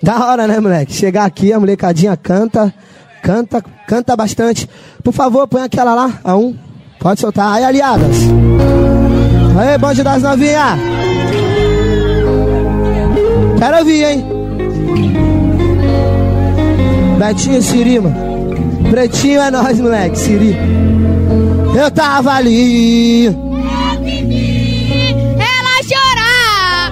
Da hora, né, moleque? Chegar aqui, a molecadinha canta bastante. Por favor, põe aquela lá, a 1. Pode soltar. Aí, aliadas. Aí, bonde das novinhas. Quero ouvir, hein? Betinho e Siri, mano. Pretinho é nóis, moleque, Siri. Eu tava ali. Eu que vi ela chorar.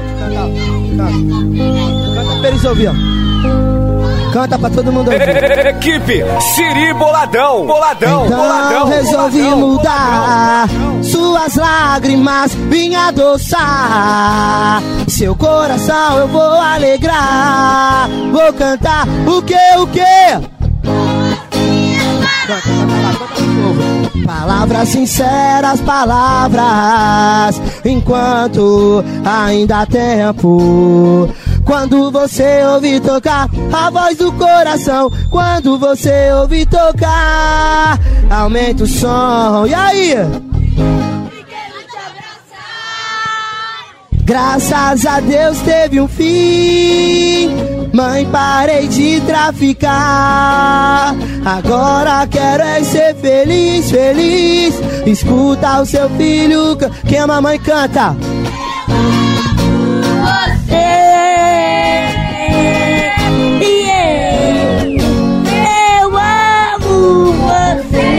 Canta pra eles ouvir, ó. Canta pra todo mundo ouvir. Equipe Siri Boladão. Boladão. Então Boladão. resolvi Boladão, mudar. Boladão. Suas lágrimas vim adoçar. Seu coração eu vou alegrar. Vou cantar o quê? Palavras sinceras, palavras, enquanto ainda há tempo. Quando você ouvir tocar a voz do coração, quando você ouvir tocar, aumenta o som. E aí? Graças a Deus teve um fim. Mãe, parei de traficar. Agora quero é ser feliz, feliz. Escuta o seu filho. Quem ama a mãe canta. Eu amo você.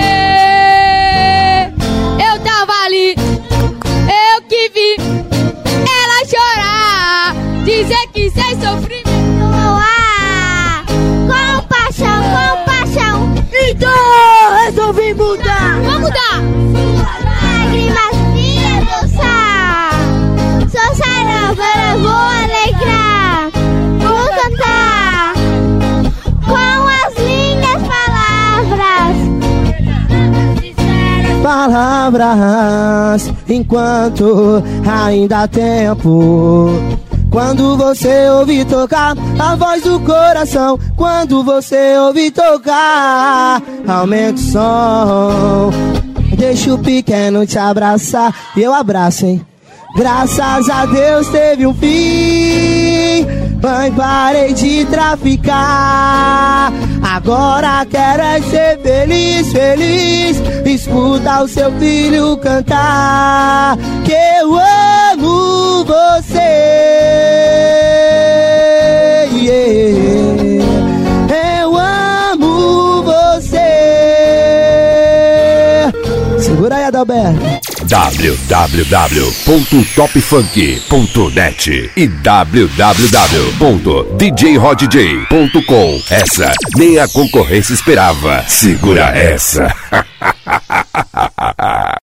Eu tava ali, eu que vi ela chorar, dizer que sem sofrimento não há compaixão. Então resolvi mudar. Vamos mudar. Suas lágrimas vinham adoçar. Sou sarão, agora vou alegrar. Vou cantar com as minhas palavras, enquanto ainda há tempo. Quando você ouvir tocar a voz do coração, quando você ouvir tocar, aumenta o som. Deixa o pequeno te abraçar e eu abraço, hein? Graças a Deus teve um fim. Mãe, parei de traficar. Agora quero é ser feliz, feliz. Escuta o seu filho cantar que eu amo você. Yeah. Eu amo você. Segura aí, Adalberto. www.topfunk.net e www.djrodj.com. Essa nem a concorrência esperava. Segura essa.